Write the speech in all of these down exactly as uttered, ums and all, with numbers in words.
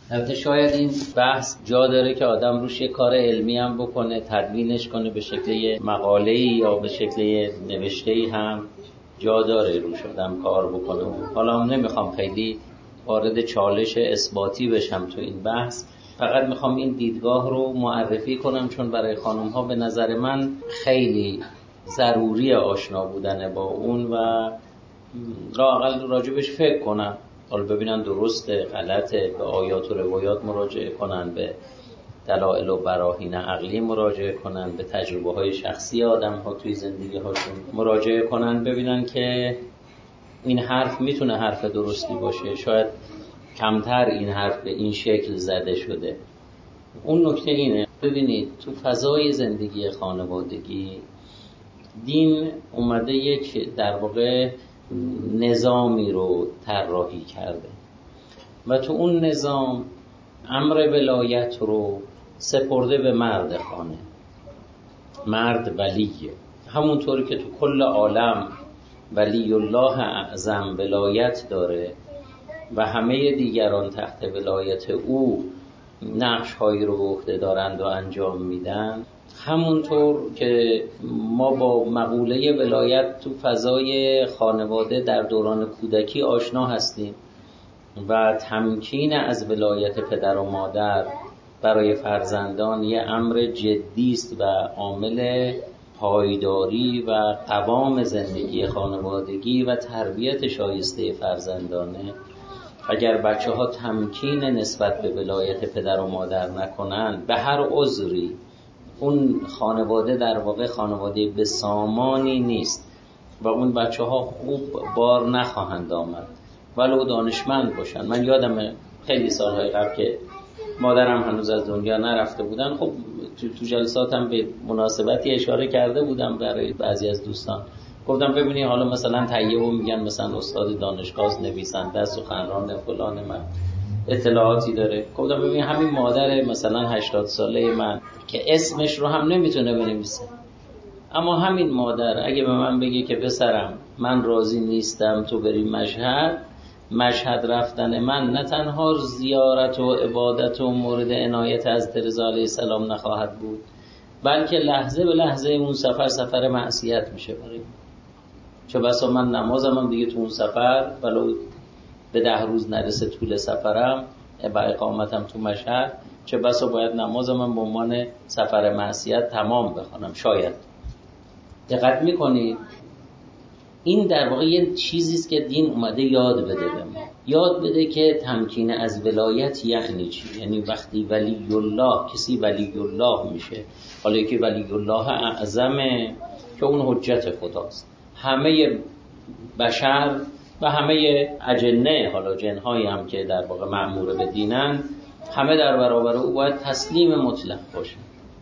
البته شاید این بحث جا داره که آدم روش یه کار علمی هم بکنه، تدوینش کنه به شکل مقاله‌ای یا به شکل نوشته‌ای هم جا داره روش آدم کار بکنه. حالا هم نمیخوام خیلی وارد چالش اثباتی بشم تو این بحث، فقط میخوام این دیدگاه رو معرفی کنم چون برای خانم ها به نظر من خیلی ضروری آشنا بودن با اون و لااقل راجبش فکر کنم، حالا ببینن درسته غلطه، به آیات و روایات مراجعه کنن، به دلایل و براهین عقلی مراجعه کنن، به تجربه های شخصی آدم ها توی زندگی هاشون مراجعه کنن، ببینن که این حرف میتونه حرف درستی باشه، شاید کمتر این حرف به این شکل زده شده. اون نکته اینه، ببینید تو فضای زندگی خانوادگی دین اومده یک در واقع نظامی رو طراحی کرده و تو اون نظام امر ولایت رو سپرده به مرد خانه. مرد ولیه، همونطوری که تو کل عالم ولی الله اعظم ولایت داره و همه دیگران تحت ولایت او نقش هایی رو به عهده دارند و انجام میدن، همونطور که ما با مقوله ولایت تو فضای خانواده در دوران کودکی آشنا هستیم و تمکین از ولایت پدر و مادر برای فرزندان یه امر جدی است و عامل پایداری و قوام زندگی خانوادگی و تربیت شایسته فرزندانه. اگر بچه ها تمکین نسبت به ولایت پدر و مادر نکنن به هر عذری، اون خانواده در واقع خانواده به سامانی نیست و اون بچه ها خوب بار نخواهند آمد ولو دانشمند باشن. من یادم خیلی سالهای قبل که مادرم هنوز از دنیا نرفته بودن، خب تو جلساتم به مناسبتی اشاره کرده بودم برای بعضی از دوستان، گفتم ببینی حالا مثلا طیبو میگن مثلا استاد دانشگاه، نویسنده، سخنران فلان، من اطلاعاتی داره. گفتم ببین همین مادر مثلا هشتاد ساله من که اسمش رو هم نمیتونه بنویسه، اما همین مادر اگه به من بگه که پسرم من راضی نیستم تو بری مشهد، مشهد رفتن من نه تنها زیارت و عبادت و مورد عنایت از رضا علیه السلام نخواهد بود، بلکه لحظه به لحظه اون سفر سفر معصیت میشه برای من. چه بسا من نمازم هم دیگه تو اون سفر ولو به ده روز نرسه طول سفرم و اقامتم تو مشهد، چه بسا باید نمازم هم به عنوان سفر معصیت تمام بخونم. شاید دقت میکنید این در واقع یه چیزیست که دین اومده یاد بده به ما، یاد بده که تمکین از ولایت یعنی چی. یعنی وقتی ولی الله، کسی ولی الله میشه، حالا که ولی الله اعظمه که اون حجت خداست، همه بشر و همه اجنه، حالا جنهایی هم که در واقع مأمور به دینن، همه در برابر او باید تسلیم مطلق باشن.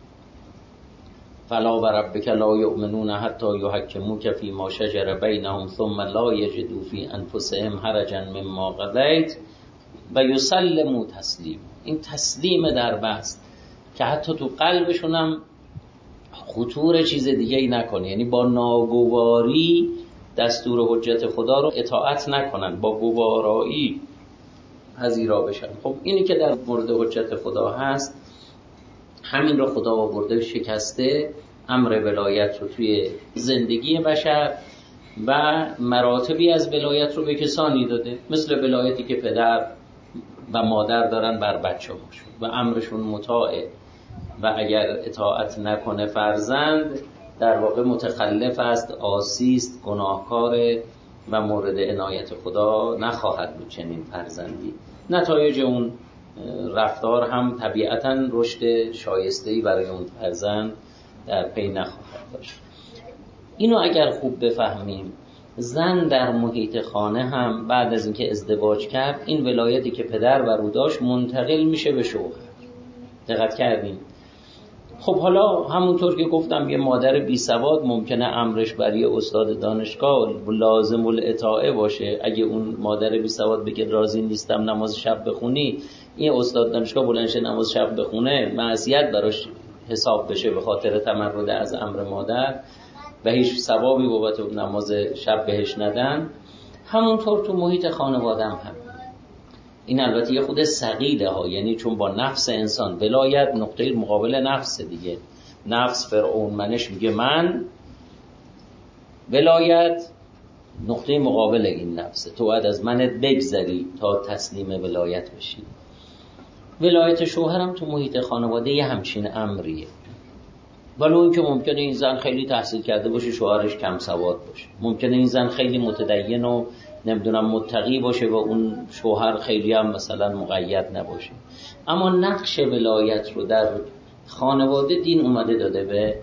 فلا وربک لا یؤمنون حتی یحکموک فیما شجر بینهم ثم لا یجدوا فی انفسهم حرجا مما قضیت و یسلموا تسلیما. این تسلیم در بحث که حتی تو قلبشون هم خطور چیز دیگه ای نکنه، یعنی با ناگواری دستور حجت خدا رو اطاعت نکنن، با گوارایی پذیرا بشن. خب اینی که در مورد حجت خدا هست، همین رو خدا آورده شکسته امر ولایت رو توی زندگی بشر و مراتبی از ولایت رو به کسانی داده، مثل ولایتی که پدر و مادر دارن بر بچه هاشون و امرشون مطاعه و اگر اطاعت نکنه فرزند در واقع متخلف است، عاصی است، گناهکاره و مورد عنایت خدا نخواهد بود چنین فرزندی. نتایج اون رفتار هم طبیعتاً رشد شایسته‌ای برای اون فرزند در پی نخواهد داشت. اینو اگر خوب بفهمیم، زن در محیط خانه هم بعد از اینکه ازدواج کرد، این ولایتی که پدر بر او داشت منتقل میشه به شوهر. دقت کردیم؟ خب حالا همونطور که گفتم یه مادر بی سواد ممکنه امرش برای استاد دانشگاه لازم الاطاعه باشه. اگه اون مادر بی سواد بگه راضی نیستم نماز شب بخونی، این استاد دانشگاه بلنشه نماز شب بخونه، معصیت براش حساب بشه به خاطر تمرد از امر مادر و هیچ ثوابی بابت نماز شب بهش ندن. همونطور تو محیط خانواده هم هم این البته یه خود ثقیله ها، یعنی چون با نفس انسان ولایت نقطه مقابل نفس دیگه، نفس فرعون منش میگه من، ولایت نقطه مقابل این نفسه، تو باید از منت بگذری تا تسلیم ولایت بشی. ولایت شوهرم تو محیط خانواده یه همچین امریه، ولی اون که ممکنه این زن خیلی تحصیل کرده باشه شوهرش کم سواد باشه، ممکنه این زن خیلی متدین و نمیدونم متقی باشه و اون شوهر خیلی هم مثلا مقید نباشه، اما نقش ولایت رو در خانواده دین اومده داده به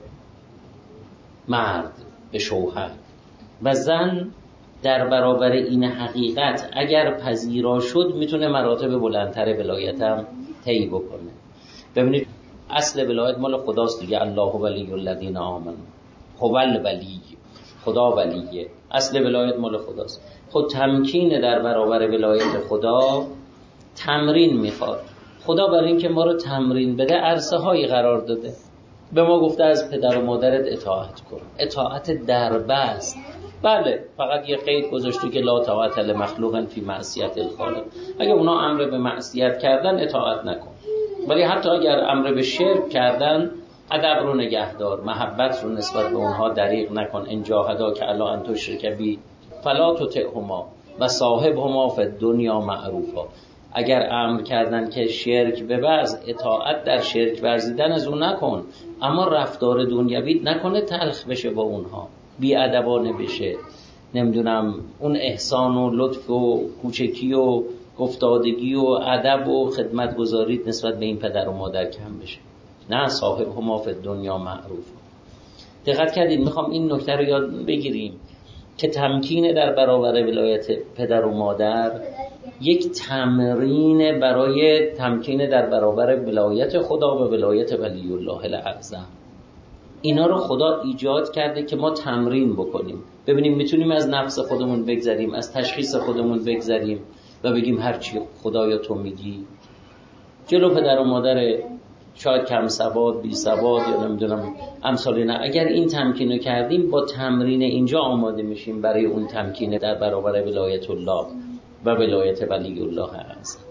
مرد، به شوهر، و زن در برابر این حقیقت اگر پذیرا شد میتونه مراتب بلندتر ولایت هم طی بکنه. ببینید اصل ولایت مال خداست دیگه، الله ولی الذین آمنوا، هو الولی، خدا ولیه، اصل ولایت مال خداست. خود تمکین در برابر ولایت خدا تمرین میخواد. خدا برای این که ما رو تمرین بده عرصه هایی قرار داده، به ما گفته از پدر و مادرت اطاعت کن، اطاعت دربست. بله فقط یه قید گذاشته که لا طاعت لمخلوق فی معصیت الخالق، اگه اونا امر به معصیت کردن اطاعت نکن، ولی حتی اگر امر به شرک کردن ادب رو نگهدار، محبت رو نسبت به اونها دریغ نکن. ان جاهداک علی ان تشرک بی فلا تطعهما و صاحبهما فی الدنیا معروفا. اگر امر کردن که شرک بورز، اطاعت در شرک ورزیدن از اون نکن، اما رفتار دنیوی نکنه تلخ بشه با اونها، بی ادبانه بشه، نمیدونم اون احسان و لطف و کوچکی و افتادگی و ادب و خدمتگزاری نسبت به این پدر و مادر کم بشه. نه، صاحبهما فی الدنیا معروف. دقت کردید؟ میخوام این نکته رو یاد بگیریم که تمکین در برابر ولایت پدر و مادر یک تمرین برای تمکین در برابر ولایت خدا و ولایت ولی الله الاعظم. اینا رو خدا ایجاد کرده که ما تمرین بکنیم، ببینیم میتونیم از نفس خودمون بگذریم، از تشخیص خودمون بگذریم و بگیم هرچی خدایا تو میگی. جلو پدر و مادر شاید کم سواد، بی سواد یا نمیدونم امثال اینا، اگر این تمکین رو کردیم با تمرین اینجا آماده میشیم برای اون تمکین در برابر ولایت الله و ولایت ولی الله اعظم.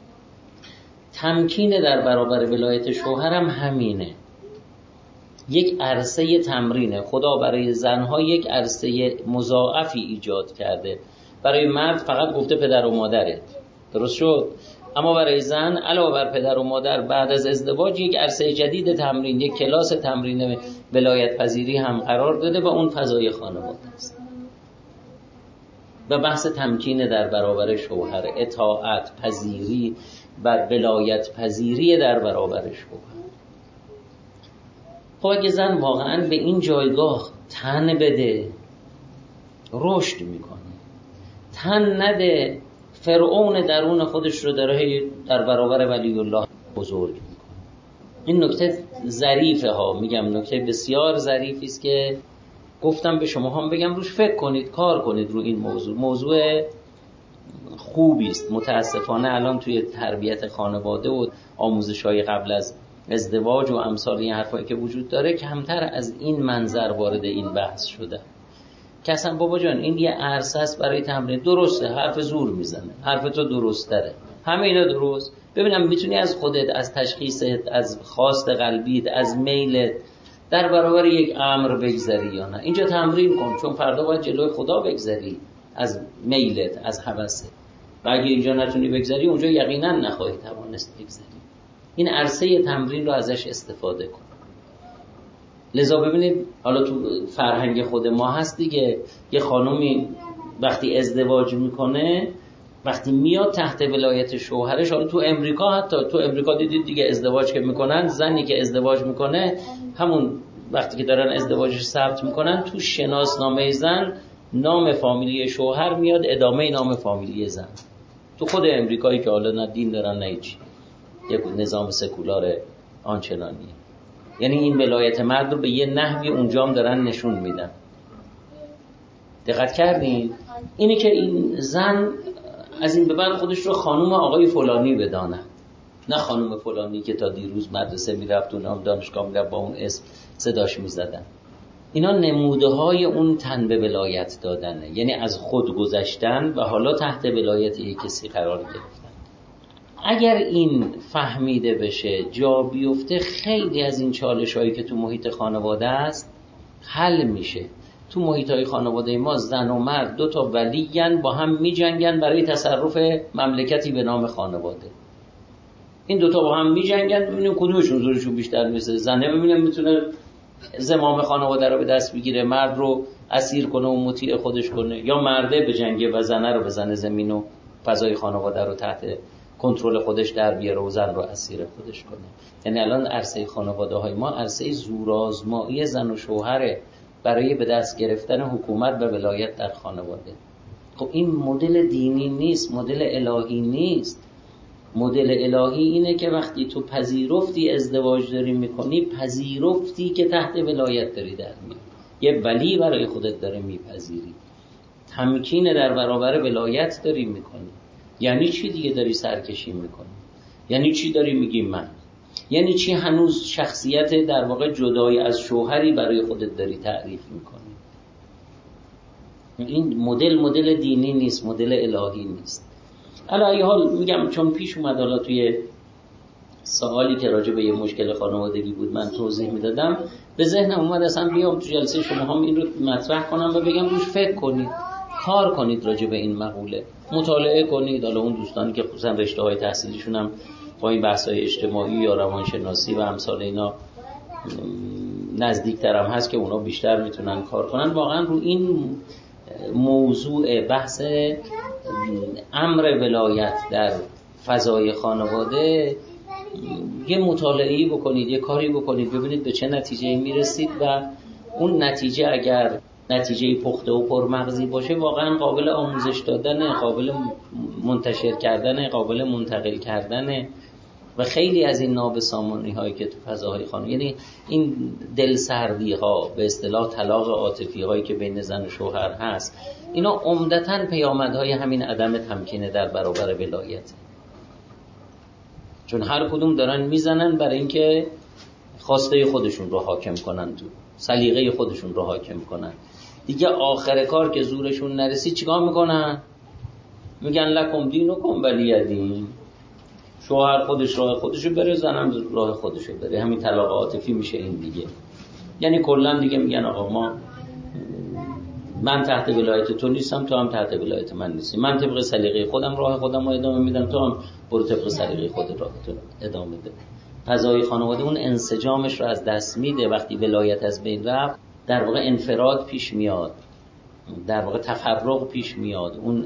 تمکین در برابر ولایت شوهرم همینه، یک عرصه تمرینه. خدا برای زنها یک عرصه مضاعفی ایجاد کرده، برای مرد فقط گفته پدر و مادرت، درست شد، اما برای زن علاوه بر پدر و مادر بعد از ازدواج یک عرصه جدید تمرین، یک کلاس تمرین ولایت پذیری هم قرار داده و اون فضای خانواده است. و بحث تمکین در برابر شوهر، اطاعت پذیری و ولایت پذیری در برابر شوهر. خب اگه زن واقعا به این جایگاه تن بده رشد میکنه، تن نده فرعون درون خودش رو در در برابر ولی الله بزرگ میکنه. این نکته ظریفه ها، میگم نکته بسیار ظریفی است که گفتم به شما هم بگم روش فکر کنید، کار کنید رو این موضوع. موضوع خوبی است. متاسفانه الان توی تربیت خانواده و آموزش‌های قبل از ازدواج و امثال این حرفایی که وجود داره کمتر از این منظر وارد این بحث شده که اصلا بابا جان این یه عرصه است برای تمرین. درسته حرف زور میزنه، حرف تو درست داره، همه اینا درست. ببینم میتونی از خودت، از تشخیصت، از خواست قلبیت، از میلت در برابر یک امر بگذری یا نه. اینجا تمرین کن، چون فردا باید جلوی خدا بگذری از میلت، از هوست. و اگه اینجا نتونی بگذری اونجا یقینا نخواهی توانست بگذری. این عرصه تمرین رو ازش استفاده کن. لذا ببینید حالا تو فرهنگ خود ما هست دیگه، یه خانومی وقتی ازدواج میکنه، وقتی میاد تحت ولایت شوهرش، حالا تو امریکا، حتی تو امریکا دیدید دیگه ازدواج که میکنن، زنی که ازدواج میکنه همون وقتی که دارن ازدواجش ثبت میکنن تو شناسنامه زن نام فامیلی شوهر میاد ادامه نام فامیلی زن. تو خود امریکایی که حالا نه دین دارن نه هیچ، یک نظام سکولار آنچنانی، یعنی این ولایت مرد رو به یه نحوی اونجا هم دارن نشون میدن. دقت کردین؟ اینه که این زن از این به بعد خودش رو خانوم آقای فلانی بدانه، نه خانوم فلانی که تا دیروز مدرسه میرفت و نام دانشگاه میرفت با اون اسم صداش میزدن. اینا نموده های اون تن به ولایت دادنه، یعنی از خود گذشتن و حالا تحت ولایت یک کسی قرار گرفتن. اگر این فهمیده بشه، جا بیفته، خیلی از این چالش هایی که تو محیط خانواده است حل میشه. تو محیط های خانواده ما زن و مرد دو تا ولیین با هم میجنگن برای تصرف مملکتی به نام خانواده. این دوتا با هم میجنگن، ببینیم کدومشون زورشون بیشتر میسه. زنه ببینیم میتونه زمام خانواده رو به دست بگیره، مرد رو اسیر کنه و مطیع خودش کنه، یا مرده به جنگه و زنه رو بزنه زمین و فضای خانواده رو تحت کنترل خودش در بیاره و زن رو اسیر خودش کنه. یعنی الان عرصه خانواده های ما عرصه زورآزمایی زن و شوهره برای به دست گرفتن حکومت و ولایت در خانواده. خب این مدل دینی نیست، مدل الهی نیست. مدل الهی اینه که وقتی تو پذیرفتی ازدواج داری میکنی، پذیرفتی که تحت ولایت داری در میاری، یه ولی برای خودت داره میپذیری، تمکین در برابر ولایت داری میکنی. یعنی چی دیگه داری سرکشی میکنی؟ یعنی چی داری میگی من؟ یعنی چی هنوز شخصیت در واقع جدای از شوهری برای خودت داری تعریف میکنی؟ این مدل مدل دینی نیست، مدل الهی نیست. علی حال میگم چون پیش اومد حالا توی سوالی که راجع به یه مشکل خانوادگی بود من توضیح میدادم، به ذهنم اومد اصلا بیام تو جلسه شما هم این رو مطرح کنم و بگم روش فکر کنید، کار کنید راجع به این مقوله، مطالعه کنید. حالا اون دوستانی که خصوصا رشته های تحصیلیشون هم با این بحث های اجتماعی یا روانشناسی و امثال اینا نزدیکتر هم هست که اونا بیشتر میتونن کار کنن، واقعا رو این موضوع بحث امر ولایت در فضای خانواده یه مطالعه‌ای بکنید، یه کاری بکنید، ببینید به چه نتیجه‌ای میرسید و اون نتیجه اگر نتیجه پخته و پرمغزی باشه واقعا قابل آموزش دادن، قابل منتشر کردن، قابل منتقل کردن. و خیلی از این نابسامانی هایی که تو فضاهای خانواده، یعنی این دلسردی ها، به اصطلاح طلاق عاطفی هایی که بین زن و شوهر هست، اینا عمدتاً پیامدهای همین عدم تمکین در برابر ولایت. چون هر کدوم دارن میزنن برای اینکه خواسته خودشون رو حاکم کنن، تو سلیقه خودشون رو حاکم کنن. دیگه آخر کار که زورشون نرسید چیکار میکنن؟ میگن لکم دینکم ولی دین. شوهر خودش راه خودشو بره، زنم راه خودشو بره. همین طلاق عاطفی میشه این دیگه. یعنی کلا دیگه میگن آقا ما من تحت ولایت تو نیستم، تو هم تحت ولایت من نیستی. من طبق سلیقه خودم راه خودم رو ادامه میدم، تو هم برو طبق سلیقه خودت راهتو ادامه بده. فضای خانواده اون انسجامش رو از دست میده. وقتی ولایت از بین رفت در واقع انفراد پیش میاد، در واقع تفرق پیش میاد، اون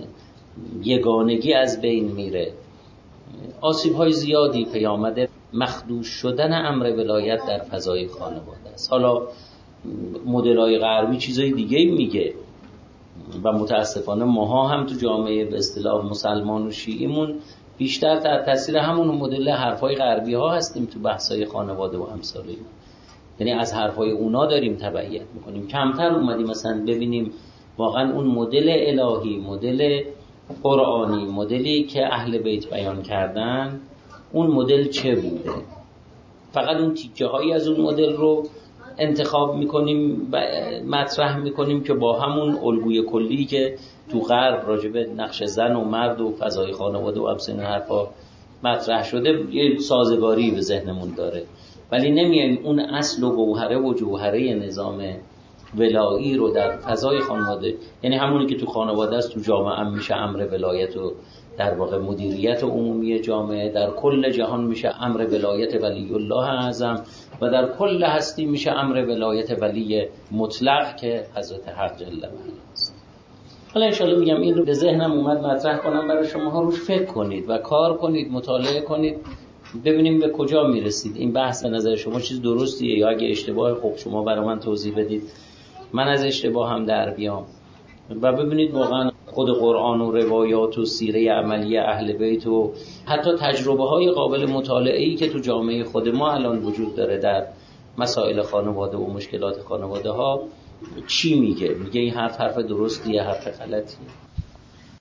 یگانگی از بین میره. آسیب‌های زیادی پیامد مخدوش شدن امر ولایت در فضای خانواده است. حالا مدل‌های غربی چیزای دیگه میگه و متاسفانه ماها هم تو جامعه به اصطلاح مسلمان و شیعیمون بیشتر تحت تاثیر همون مدل حرفای غربی ها هستیم تو بحث‌های خانواده و امثال اینا. یعنی از حرفای اونا داریم تبعیت میکنیم. کمتر اومدیم مثلا ببینیم واقعا اون مدل الهی، مدل قرآنی، مدلی که اهل بیت بیان کردن، اون مدل چه بوده. فقط اون تیکه هایی از اون مدل رو انتخاب میکنیم و مطرح میکنیم که با همون الگوی کلی که تو غرب راجب نقش زن و مرد و فضای خانواده و امثال حرفا مطرح شده یه سازگاری به ذهنمون داره، ولی نمیایم اون اصل و گوهره و جوهره نظام ولایی رو در فضای خانواده، یعنی همونی که تو خانواده است تو جامعه هم میشه امر ولایت و در واقع مدیریت عمومی جامعه، در کل جهان میشه امر ولایت ولی الله اعظم و در کل هستی میشه امر ولایت ولی مطلق که حضرت حق جل و علا است. حالا انشالله میگم این رو به ذهنم اومد مطرح کنم برای شما ها، روش فکر کنید و کار کنید، مطالعه کنید، ببینیم به کجا میرسید. این بحث به نظر شما چیز درستیه یا اگه اشتباه خوب شما برای من توضیح بدید، من از اشتباه هم در بیام و ببینید واقعا خود قرآن و روایات و سیره عملی اهل بیت و حتی تجربه های قابل مطالعه‌ای که تو جامعه خود ما الان وجود داره در مسائل خانواده و مشکلات خانواده ها چی میگه. میگه این حرف حرف درستیه، حرف غلطیه.